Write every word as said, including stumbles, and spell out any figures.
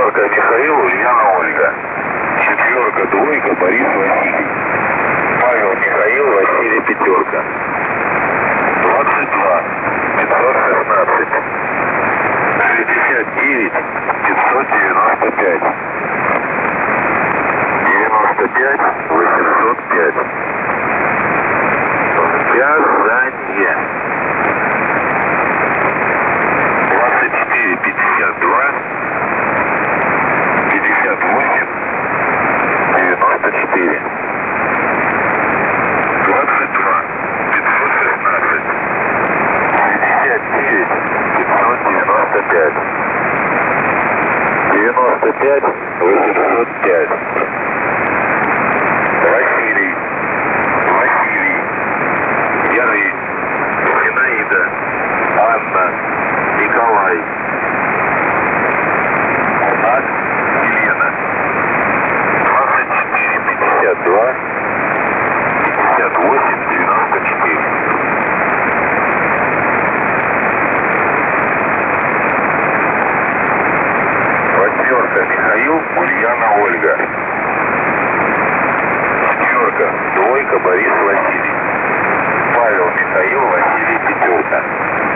Семерка Михаил, Ульяна Ольга. Четверка двойка Борис Василий. Павел Михаил, Василий пятерка. двадцать два пятьсот шестнадцать. шестьдесят девять пятьсот девяносто пять. девяносто пять восемьсот пять. Вязание. двадцать четыре пятьдесят два пятьдесят восемь девяносто четыре. двадцать два пятьсот шестнадцать шестьдесят девять пятьсот девяносто пять. девяносто пять восемьсот пять. Василий. Василий. Ярый. Зинаида. Анна. Николай. Ад. Елена. двадцать четыре пятьдесят два пятьдесят восемь девяносто четыре. Восьмерка Михаил, Ульяна Ольга. Четверка двойка Борис Василий. Павел Михаил, Василий пятерка.